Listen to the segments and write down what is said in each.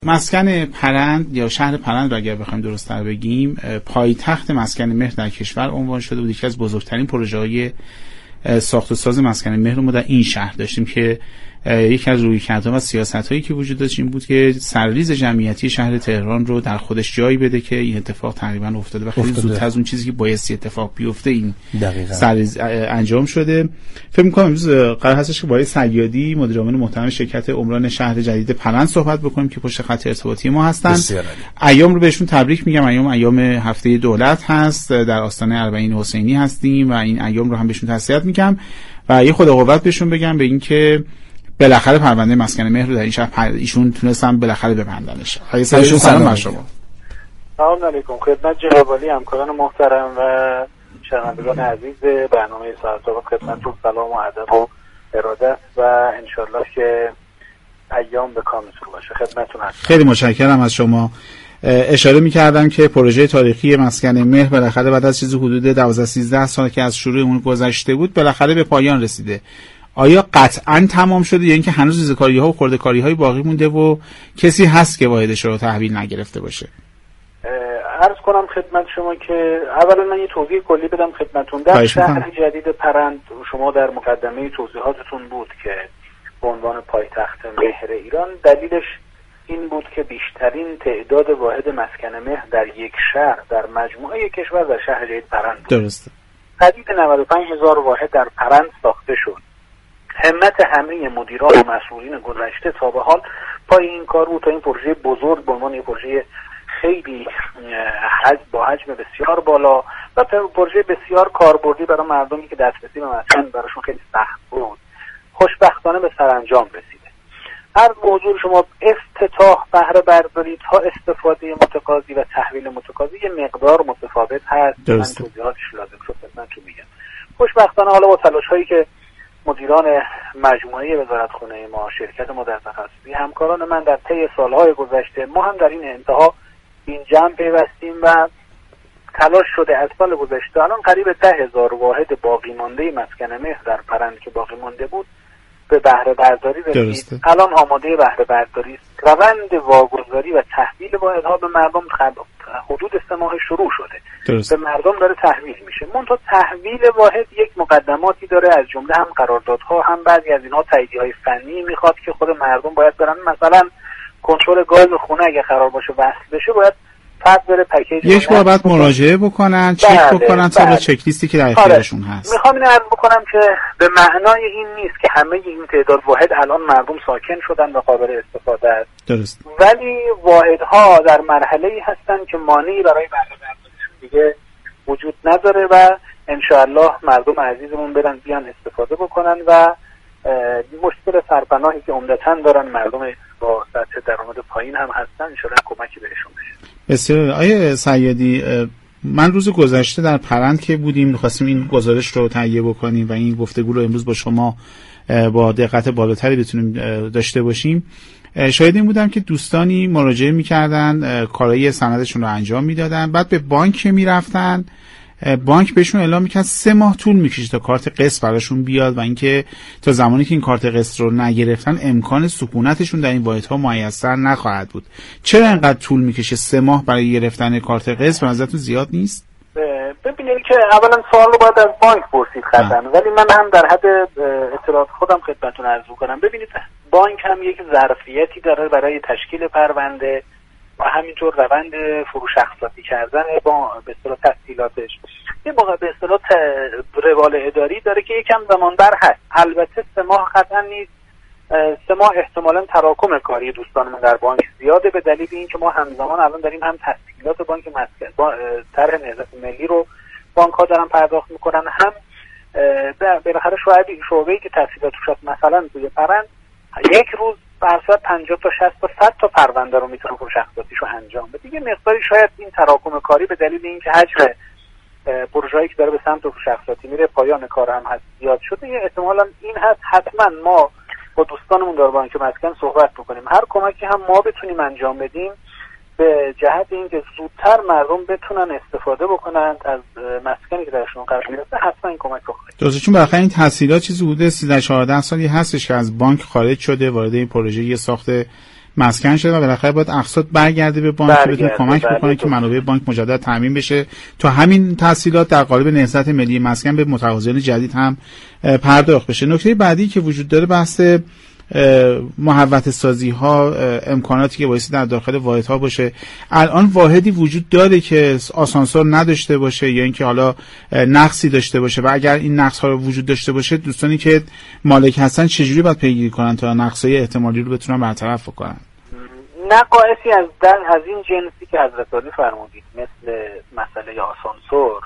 مسکن پرند یا شهر پرند رو اگر بخوایم درست‌تر بگیم، پایتخت مسکن مهر در کشور عنوان شده بود. یکی از بزرگترین پروژه‌های ساخت و ساز مسکن مهر رو ما در این شهر داشتیم که یکی از رویکردها و سیاست‌هایی که وجود داشت این بود که سرریز جمعیتی شهر تهران رو در خودش جایی بده که این اتفاق تقریبا افتاده و خیلی زودتر از اون چیزی که بایستی اتفاق بیفته این سرریز انجام شده. فکر می‌کنم امروز قرار هستش که با صیادی مدیر عامل محترم شرکت عمران شهر جدید پرند صحبت بکنیم که پشت خط ارتباطی ما هستن. ایام رو بهشون تبریک میگم. ایام هفته دولت هست، در آستانه اربعین حسینی هستیم و این ایام رو هم بهشون تسلیت میگم و یه خدا قوت بهشون بگم به اینکه بالاخره پرونده مسکن مهر رو در این شهر ایشون تونستن بالاخره ببندنش. سلام بر شما. سلام علیکم خدمت جناب عالی، همکاران محترم و شنوندگان عزیز برنامه ساعت خدمتتون سلام و ادب و اراده و انشالله که ایام به کامتون باشه. خدمتتون هستم. خیلی متشکرم از شما. اشاره می‌کردم که پروژه تاریخی مسکن مهر بالاخره بعد از چیزی حدود 12-13 سال که از شروع اون گذشته بود بالاخره به پایان رسیده. آیا قطعاً تمام شده یا اینکه هنوز ریزکاری‌ها و خرده‌کاری‌های باقی مونده و کسی هست که واحدش رو تحویل نگرفته باشه؟ عرض کنم خدمت شما که اولا من یه توضیح کلی بدم خدمتتون. در شهر جدید پرند شما در مقدمه توضیحاتتون بود که به عنوان پایتخت مهر ایران دلیلش این بود که بیشترین تعداد واحد مسکن مهر در یک شهر در مجموعه کشور در شهر جدید پرند بود. درسته. حدود 95,000 واحد در پرند ساخته شد. همت همه مدیران و مسئولین گذشته تا به حال پای این کار بود تا این پروژه بزرگ به عنوان پروژه خیلی با حجم بسیار بالا و پروژه بسیار کاربردی برای مردمی که دسترسی به مسکن براشون خیلی سخت بود خوشبختانه به سرانجام رسیده. هر موضوع شما افتتاح، بهره برداری تا استفاده متقاضی و تحویل متقاضی یه مقدار متفاوت هست. من توضیحاتش لازم شد خدمتتون میگم. خوشبختانه حالا با تلاش‌هایی که مدیران مجموعه وزارتخانه ما، شرکت ما در تخصصی، همکاران من در طی سالهای گذشته، ما هم در این انتها این جمع پیوستیم و تلاش شده از سال گذشته الان قریب 10,000 واحد باقی مانده مسکن مهر در پرند که باقی مانده بود به بهره برداری رسید. الان آماده بهره برداری است. روند واگذاری و تحویل واحدها به مردم حدود 3 ماه شروع شده. به مردم داره تحویل میشه. منتها تحویل واحد یک مقدماتی داره، از جمله هم قراردادها، هم بعضی از اینها تاییدیه‌های فنی میخواد که خود مردم باید برن مثلا کنترل گاز خونه اگه قرار باشه وصل بشه باید فرد بره پکیج یک بار بعد مراجعه بکنن، چک بکنن تا چک لیستی که در اختیارشون هست. میخوام اینو عرض بکنم که به معنای این نیست که همه این تعداد واحد الان مردم ساکن شدن و قابل استفاده است. درست. ولی واحدها در مرحله‌ای هستن که مانعی برای بهره برداریشون دیگه وجود نداره و انشاءالله مردم عزیزمون برن بیان استفاده بکنن و مشکل سرپناهی که عمدتاً دارن مردم با سطح درآمد پایین هم هستن انشاءالله کمکی بهشون بشه. بسیار. آیه صیادی، من روز گذشته در پرند که بودیم می‌خواستیم این گزارش رو تهیه بکنیم و این گفتگو رو امروز با شما با دقت بالاتری بتونیم داشته باشیم. شاهد این بودم که دوستانی مراجعه می‌کردن، کارهای سندشون رو انجام میدادن، بعد به بانک میرفتن، بانک بهشون اعلام میکنه 3 ماه طول میکشه تا کارت قسط براشون بیاد و اینکه تا زمانی که این کارت قسط رو نگرفتن امکان سکونتشون در این واحدها میسر نخواهد بود. چرا اینقدر طول میکشه 3 ماه برای گرفتن کارت قسط؟ به نظرتون زیاد نیست؟ ببینید که اولا سوال رو باید از بانک پرسید قطعا، ولی من هم در حد اطلاعات خودم خدمتتون عرض کنم. ببینید بانک هم یک ظرفیتی داره برای تشکیل پرونده و همینطور روند فروش اقساطی کردن با به اصطلاح تسهیلاتش یه موقع به اصطلاح روال اداری داره که یکم زمان بر هست. البته 3 ماه قطعا نیست. 3 ماه احتمالاً تراکم کاری دوستانمون در بانک زیاده به دلیل اینکه ما همزمان الان داریم هم تسهیلات بانک مسکن طرح نهضت ملی رو بانک ها دارن پرداخت میکنن، هم بالاخره شعبه‌ای که تسهیلات توش هست مثلا توی پرند یک روز برصد 50 تا 60 تا 100 تا پرونده رو میتونه فروش اقساطیشو انجام بده. دیگه مقداری شاید این تراکم کاری به دلیل اینکه حجم پروژه‌ای که داره به سمت فروش اقساطی میره پایان کار هم هست زیاد شده، یه احتمالاً این هست. حتما ما با دوستانمون در بانک مسکن صحبت بکنیم، هر کمکی هم ما بتونیم انجام بدیم به جهت اینکه زودتر مردم بتونن استفاده بکنن از مسکنی که درشون قرار گرفته. حتما این کمک رو خواهید. درسته، چون بالاخره این تسهیلات چیزی حدود 13-14 سالی هستش که از بانک خارج شده، وارد این پروژه ساخت مسکن شده و بالاخره باید اقساط برگرده به بانک که بتونه کمک بکنه که منابع بانک مجدد تامین بشه. تا همین تسهیلات در قالب نهضت ملی مسکن به متقاضیان جدید هم پرداخت بشه. نکته بعدی که وجود داره بحث محوطه سازی ها، امکاناتی که بایستی در داخل واحد ها باشه. الان واحدی وجود داره که آسانسور نداشته باشه یا اینکه حالا نقصی داشته باشه؟ و اگر این نقص ها رو وجود داشته باشه، دوستانی که مالک هستن چجوری باید پیگیری کنن تا نقصای احتمالی رو بتونن برطرف کنن؟ نقایصی از این جنسی که حضرت عالی فرمودید، مثل مسئله آسانسور،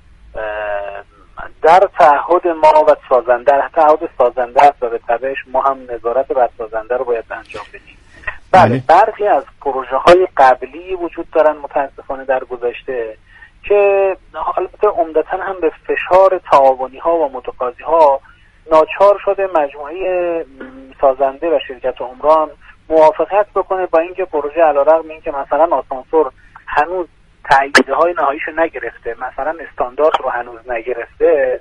در تعهد ما و سازنده، تعهد سازنده است و به تبعش ما هم نظارت بر سازنده رو باید انجام بدیم. بله، برخی از پروژه های قبلی وجود دارن متاسفانه در گذشته که البته عمدتاً هم به فشار تعاونی ها و متقاضی ها ناچار شده مجموعه سازنده و شرکت عمران موافقت بکنه با اینکه پروژه علیرغم اینکه مثلا آسانسور هنوز تاییده های نهاییشو نگرفته، مثلا استاندارد رو هنوز نگرفته،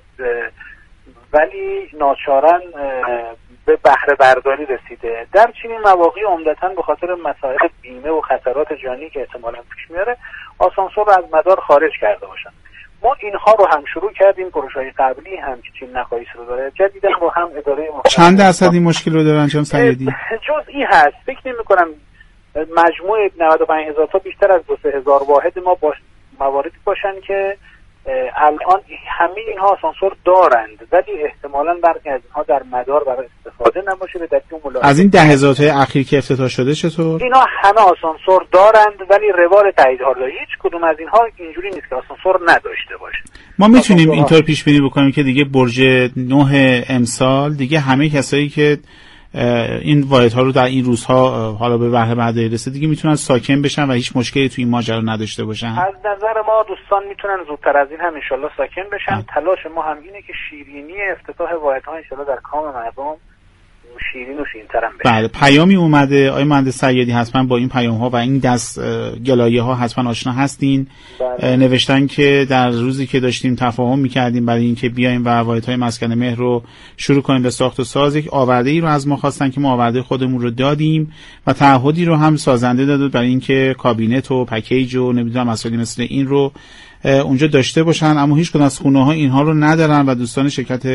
ولی ناچارن به بهره برداری رسیده. در چنین مواقع عمدتاً به خاطر مسائل بیمه و خطرات جانی که احتمالاً پیش میاره آسانسور رو از مدار خارج کرده باشن. ما اینها رو هم شروع کردیم، پروژه‌های قبلی هم که چین نقایص رو داره، جدیداً رو هم اداره چند درصد این مشکل رو دارن جناب سیدی؟ جزئی هست، فکر نمی‌کنم مجموع 95,000 تا بیشتر از 2,000 واحد ما مواردی باشن که الان همه اینها آسانسور دارند، ولی احتمالاً برخی از اینها در مدار برای استفاده نباشه. به دلیل ملاحظه از این 10,000 تای اخیر که افتتاح شده چطور؟ اینا همه آسانسور دارند ولی روال تاییدها داره. هیچ کدوم از اینها اینجوری نیست که آسانسور نداشته باشه. ما میتونیم اینطور پیش بینی بکنیم که دیگه برج 9 امسال دیگه همه کسایی که این واحدها رو در این روزها حالا به بهره برداری رسه دیگه میتونن ساکن بشن و هیچ مشکلی توی این ماجرا نداشته باشن. از نظر ما دوستان میتونن زودتر از این هم انشالله ساکن بشن. تلاش ما هم اینه که شیرینی افتتاح واحدها انشالله در کام مردم شیرین و شیرین‌تر هم بشه. بله، پیامی اومده آقای مهندس سیدی، حتما با این پیام ها و این دست گلایه ها حتما آشنا هستین. بله. نوشتن که در روزی که داشتیم تفاهم میکردیم برای اینکه بیایم و واحدهای مسکن مهر رو شروع کنیم به ساخت و ساز، یک آورده‌ای رو از ما خواستن که ما آورده خودمون رو دادیم و تعهدی رو هم سازنده داد برای اینکه کابینت و پکیج و نمیدونم مسائلی مثل این رو اونجا داشته باشن، اما هیچ کدوم از خونه‌ها اینها رو ندارن و دوستان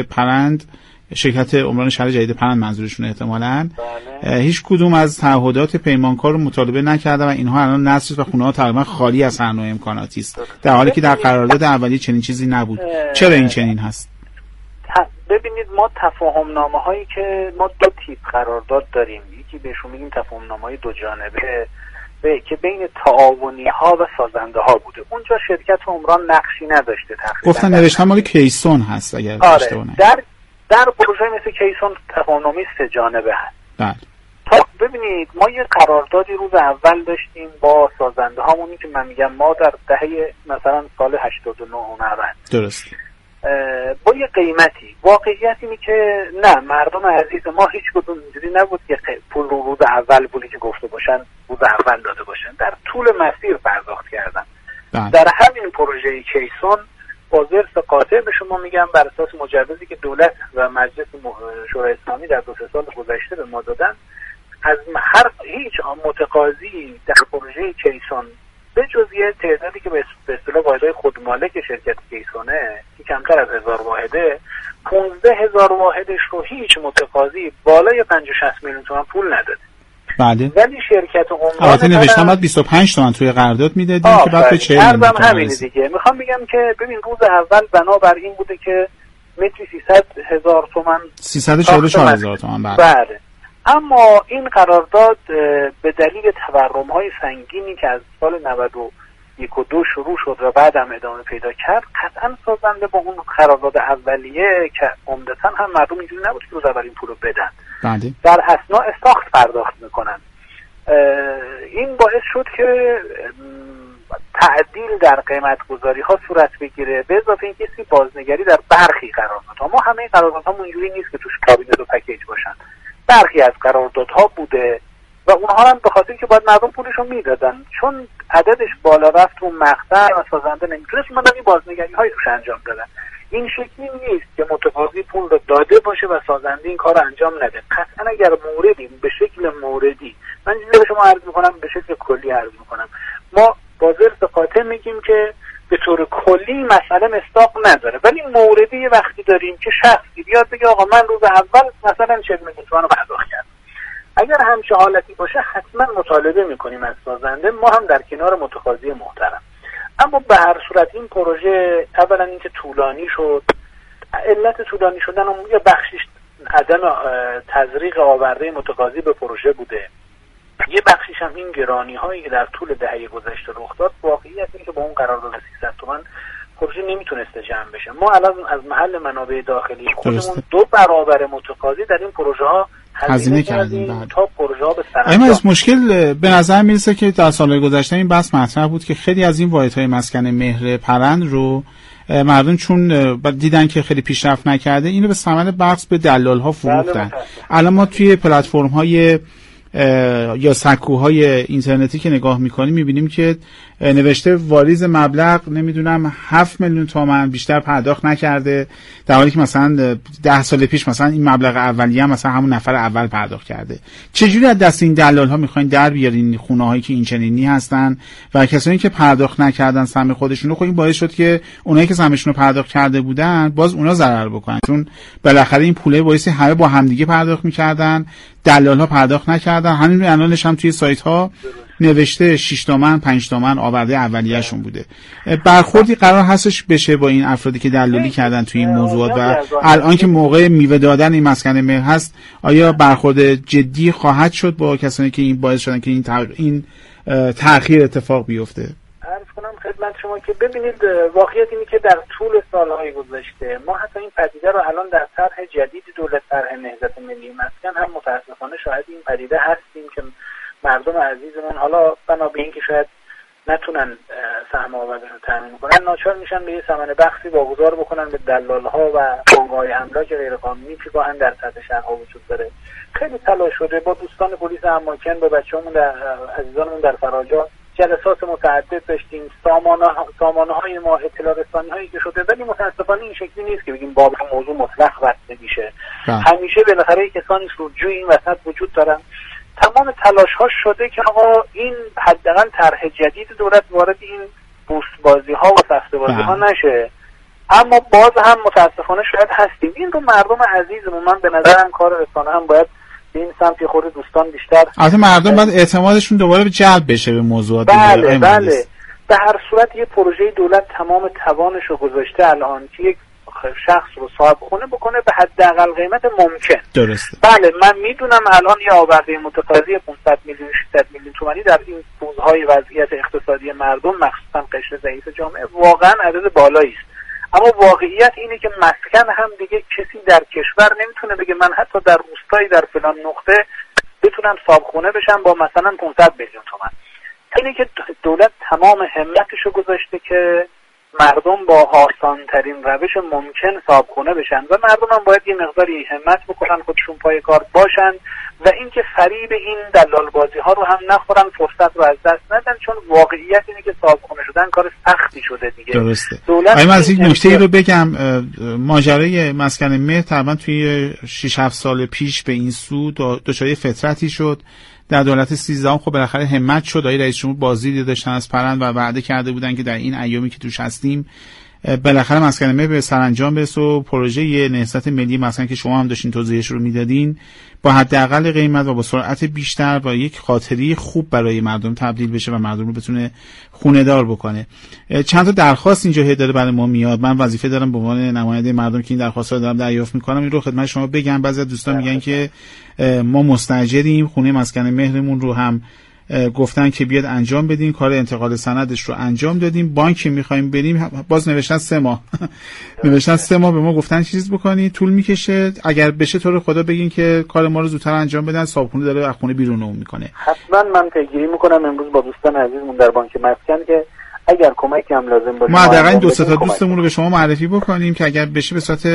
شرکت عمران شهر جدید پرند منظورشون احتمالاً هیچ کدوم از تعهدات پیمانکار رو مطالبه نکرده و اینها الان نصف و خونه‌ها تقریبا خالی از هر نوع امکاناتی است، در حالی که در قرارداد اولیه چنین چیزی نبود. چرا این چنین هست؟ ببینید، ما تفاهم هایی که ما دو تیپ قرارداد داریم، یکی بهشون میگیم تفاهم نامه‌های دو جانبه که بین تعاونی ها و سازنده ها بوده. اونجا شرکت عمران نقشی نداشته تقریبا. گفتن نوشتن مال کیسون هست اگر اشتباه نکنم. در پروژه مثل کیسون تفاهم‌نامه 3 جانبه هست. بله. ببینید، ما یه قراردادی روز اول داشتیم با سازنده هامونی که من میگم ما در دهه مثلا سال 89 90 درست با یه قیمتی. واقعیت اینه که نه، مردم عزیز ما هیچ کدوم اینجوری نبود که پول روز اول پولی که گفته باشن روز اول داده باشن، در طول مسیر پرداخت کردن. بله. در همین پروژه کیسون با ظرف قاطع به شما میگم بر اساس مجوزی که دولت و مجلس شورای اسلامی در 2 سال گذشته به ما دادن، از هیچ متقاضی در پروژه کیسون به جز یه تعدادی که به اصطلاح واحدهای خودمالک شرکت کیسونه که کمتر از 1000 واحده، 15,000 واحدش رو هیچ متقاضی بالای 50-60 میلیون تومان پول نداده. بله. ولی شرکت عمران البته نوشتم بعد 25 تومن توی قرارداد میدادیم که بعد به 40 میلیون همین دیگه. میخوام بگم که ببین، روز اول بنابر این بوده که متری 300,000 تومان 344,000 تومان. بله. اما این قرارداد به دلیل تورم‌های سنگینی که از سال 91 و 2 شروع شد و بعد هم ادامه پیدا کرد، قطعا سازنده با اون قرارداد اولیه که عمدتاً هم مردم اینجوری نبود که روز اول این پولو بدن، بله، در اثناء ساخت پرداخت میکنن. این باعث شد که تعدیل در قیمت گذاری ها صورت بگیره، به اضافه اینکه بازنگری در برخی قراردادها. ما همه قراردادها اونجوری نیست که توش کابینت و پکیج باشن، برخی از قراردادها بوده و اونها هم به خاطر که باید مردم پولشو میدادن، چون عددش بالا رفت اون مقطع و سازنده نمیتونست این بازنگری های توش انجام دادن. این شکلی نیست که متقاضی پول رو داده باشه و سازنده این کار رو انجام نده. قطعا اگر موردی به شکل موردی من چیزی به شما عرض میکنم به شکل کلی عرض میکنم. ما با ضرب قاطع میگیم که به طور کلی مسئله مصداق نداره، ولی موردی یه وقتی داریم که شخصی بیاد بگه آقا من روز اول مثلا 40 میلیون تومان رو پرداخت کردم. اگر همچه حالتی باشه حتما مطالبه میکنیم از سازنده، ما هم در کنار متقاضی محترم. اما به هر صورت این پروژه اولا اینکه طولانی شد، علت طولانی شدن یا بخشش عدم تزریق آورده متقاضی به پروژه بوده، یه بخشیش هم این گرانی هایی که در طول دهه گذشته رخ داد. واقعیت اینه که با اون قرارداد 300 تومان پروژه نمیتونسته جمع بشه. ما الان از محل منابع داخلی خودمون 2 برابر متقاضی در این پروژه ها هزینه کردیم تا پروژه ها به سرانجام. اما از مشکل به نظر میرسه که در سالهای گذشته این بحث مطرح بود که خیلی از این واحدهای مسکن مهر پرند رو مردم چون دیدن که خیلی پیشرفت نکرده اینو به ثمن بخش به دلال ها فروختن. الان ما توی پلتفرم های یا سکوهای اینترنتی که نگاه میکنیم میبینیم که نوشته واریز مبلغ نمیدونم 7 میلیون تومان بیشتر پرداخت نکرده، در حالی که مثلا 10 سال پیش مثلا این مبلغ اولیه هم مثلا همون نفر اول پرداخت کرده. چجوری از دست این دلال ها میخواین در بیارین خونه هایی که این چنینی هستن و کسانی که پرداخت نکردن سهم خودشونو؟ خب این باعث شد که اونایی که سهمشون رو پرداخت کرده بودن باز اونا ضرر بکنن، چون بالاخره این پوله باعث همه با همدیگه پرداخت میکردن، دلال ها پرداخت نکردن. همین الانش هم توی سایت ها نوشته 6 تومن 5 تومن آورده اولیه‌شون بوده. برخوردی قرار هستش بشه با این افرادی که دلالی کردن توی این موضوعات و الان که موقع میوه دادن این مسکن مهر هست آیا برخورد جدی خواهد شد با کسانی که این باعث شدن که این تأخیر اتفاق بیفته؟ عرض کنم خدمت شما که ببینید واقعیت اینه که در طول سالهای گذشته ما حتی این پدیده رو الان در طرح جدید دولت طرح نهضت ملی مسکن هم متاسفانه شاهد این پدیده هستیم که مردم عزیزمون حالا بنا به اینکه شاید نتونن سهم آوردن رو تامین کنن ناچار میشن به یه ثمن بخشی واگذار بکنن به دلال‌ها و بانک‌های املاک غیرقانونی که گاهن در سطح شهرها وجود داره. خیلی تلاش شده با دوستان پلیس اماکن، با بچه‌مون عزیزانمون در فراجا جلسات متعدد داشتیم، سامانه‌های ما اطلاع رسانی‌هایی که شده، ولی متأسفانه این شکلی نیست که بگیم باب موضوع مطلق بسته میشه. همیشه بالاخره کسانی سودجوی این وسط وجود دارن. تمام تلاش ها شده که آقا این حداقل طرح جدید دولت وارد این بورس بازی ها و سفته بازی ها نشه، اما باز هم متاسفانه شاید هستیم. این رو مردم عزیزمون، من به نظرم کار رسانه هم باید به این سمت خود دوستان بیشتر البته مردم باید اعتمادشون دوباره به جلب بشه به موضوعات. بله به هر صورت یه پروژه دولت تمام توانش رو گذاشته الان که یک شخص رو صاحب خونه بکنه به حداقل قیمت ممکن. درسته. بله من میدونم الان یه آورده متقاضی 500 میلیون 600 میلیون تومانی در این روزهای وضعیت اقتصادی مردم مخصوصا قشر ضعیف جامعه واقعا عدد بالایی است، اما واقعیت اینه که مسکن هم دیگه کسی در کشور نمیتونه بگه من حتی در روستایی در فلان نقطه بتونم صاحب خونه بشم با مثلا 500 میلیون تومان. اینه که دولت تمام همتش رو گذاشته که مردم با آسان‌ترین روش ممکن صاحبخونه بشن و مردم هم باید یه مقداری همت بکنن، خودشون پای کار باشن و اینکه فریب این دلال بازی ها رو هم نخورن، فرصت رو از دست ندن، چون واقعیت اینه که صاحبخونه شدن کار سختی شده دیگه. درسته. من از این نکته رو بگم، ماجرای مسکن مهر تقریبا توی 6-7 سال پیش به این سو دچار فطرتی شد. در دولت 13 خب بالاخره همت شد، آقای رئیس جمهور بازدیدی داشتن از پرند و وعده کرده بودن که در این ایامی که توش هستیم بالاخره مسکن مهر به سرانجام برسه و پروژه نهضت ملی مسکن که شما هم داشتین توضیحش رو میدادین با حداقل قیمت و با سرعت بیشتر و یک خاطری خوب برای مردم تبدیل بشه و مردم رو بتونه خونه دار بکنه. چند تا درخواست اینجا هدایت برای ما میاد، من وظیفه دارم به عنوان نماینده مردم که این درخواست رو دارم دریافت میکنم این رو خدمت شما بگم. بعضی از دوستان میگن که ما مستاجریم، خونه مسکن مهرمون رو هم گفتن که بیاد انجام بدین، کار انتقال سندش رو انجام دادیم، بانک میخوایم بریم باز نوشتن 3 ماه نوشتن 3 ماه به ما گفتن چیز بکنی طول میکشه، اگر بشه تو رو خدا بگین که کار ما رو زودتر انجام بدن، صاحبخونه داره از خونه بیرون اون میکنه. حتما من پیگیری میکنم امروز با دوستان عزیزمون در بانک مسکن که اگر کمکی هم لازم باشه ما حداقل 2 تا دوستمون رو به شما معرفی بکنیم که اگر بشه به صورت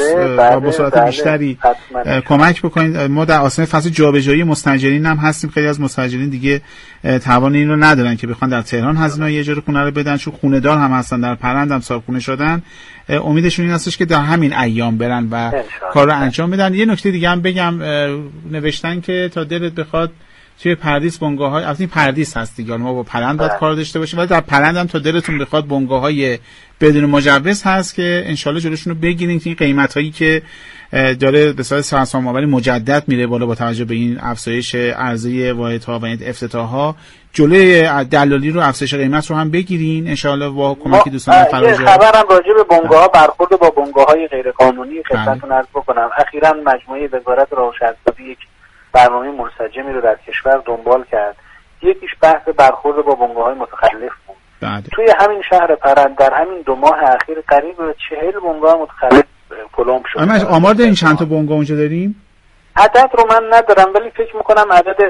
با سرعت بیشتری کمک بکنید. ما در آستانه فصل جابجایی مستاجرین هم هستیم، خیلی از مستاجرین دیگه توان این رو ندارن که بخوان در تهران هزینه‌های اجاره خونه رو بدن، چون خونه دار هم هستن، در پرند هم صاحب خونه شدن. امیدشون این هستش که در همین ایام برن و کار رو انجام بدن. یه نکته دیگه هم بگم، نوشتن که تا دلت بخواد توی پردیس بنگاه‌های البته پردیس هست دیگه، ما با پرند باید کار داشته باشیم، ولی در پرند هم تا دلتون بخواد بنگاه‌های بدون مجوز هست که انشالله جلوشون رو بگیرین که این قیمتایی که داره به صورت سرسام‌آوری مجدد میره بالا با توجه به این افزایش عرضه واحدها و این افتتاح‌ها، جلوی دلالی رو افزایش قیمت رو هم بگیرین انشالله با کمک دوستان فراجه. خبرم راجع به بنگاه‌ها برخورد با بنگاه‌های غیرقانونی خدمتتون عرض بکنم. اخیراً مجموعه وزارت راه و شهرسازی یک برنامه منسجمی رو در کشور دنبال کرد. یکیش بحث برخورد با بنگاه‌های متخلف بود. توی همین شهر پرند در همین 2 ماه اخیر قریب به 40 بنگاه متخلف پلم شد. اما آمار دارین چند تا بنگاه اونجا داریم؟ عدد رو من ندارم ولی فکر میکنم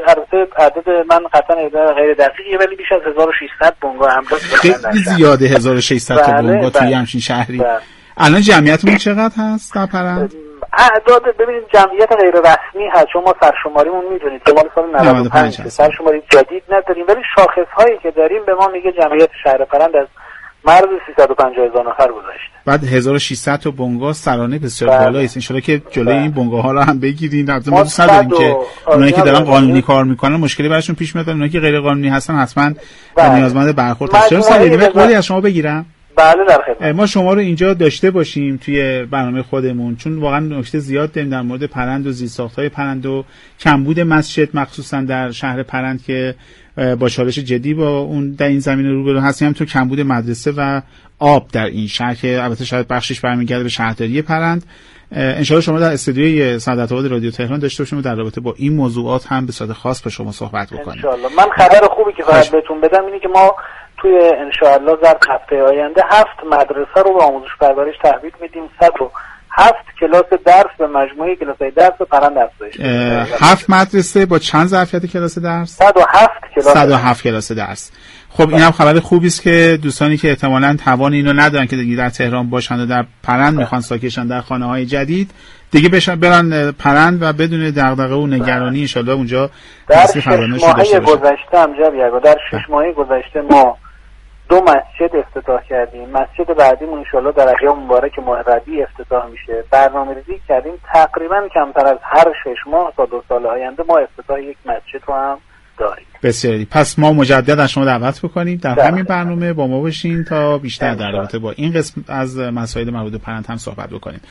عدد من قطعا غیر دقیقیه، ولی بیش از 1600 بنگاه همراه خیلی زیاده. 1600 تا بنگاه توی همچین شهری. الان جمعیتمون چقدر هست در پرند؟ اعداد ببینید جمعیت غیر رسمی هست، شما سرشماریمون میدونید که مال سال 95 سرشماری جدید نداریم، ولی شاخص هایی که داریم به ما میگه جمعیت شهر پرند از مرز 350,000 نفر گذشته. بعد 1600 تا بنگاه سرانه بسیار بالایی است. ان شاءالله که جلوی این بنگاه ها رو هم بگیرین. البته ما دوست نداریم که اونایی که دارن قانونی کار میکنن مشکلی براشون پیش میاد، اونایی که غیر قانونی هستن حتما نیازمند برخورد هستن. چرا قولی از شما بگیرم؟ بله در خدمت. ما شما رو اینجا داشته باشیم توی برنامه خودمون، چون واقعا نکته زیاد داریم در مورد پرند و زیرساخت‌های پرند و کمبود مسجد مخصوصا در شهر پرند که با چالش جدی با اون در این زمینه روبرو هستیم، هم تو کمبود مدرسه و آب در این شهر که البته شاید بخشش برمیگرده به شهرداری پرند. ان شاءالله شما در استودیوی سعادت آباد رادیو تهران داشته باشیم و در رابطه با این موضوعات هم به صورت خاص با شما صحبت بکنیم. ان شاءالله. من خبر خوبی که فقط بهتون بدم اینه که ما توی ان شاءالله در هفته آینده 7 مدرسه رو به آموزش پرورش تحویل میدیم. 107 کلاس درس به مجموعه کلاس‌های درس پرند افزایش. 7 مدرسه با چند ظرفیت کلاس درس؟ 107 کلاس درس. خب اینم خبر خوبی است که دوستانی که احتمالاً توان اینو ندارن که دیگه در تهران باشن و در پرند میخوان ساکشن در خانه‌های جدید دیگه برن پرند و بدون دغدغه و نگرانی ان شاءالله اونجا در 6 ماه گذشته هم در 6 ماه گذشته ما 2 مسجد افتتاح کردیم. مسجد بعدیمون ان شاءالله در ایام مبارک ماه ربیع افتتاح میشه. برنامه‌ریزی کردیم تقریبا کمتر از هر 6 ماه تا 2 سال آینده ما افتتاح یک مسجد رو هم داریم. بسیاری. پس ما مجدد از شما دعوت بکنیم در همین برنامه با ما باشین تا بیشتر در رابطه با این قسم از مسائل مربوط به پرند هم صحبت بکنیم.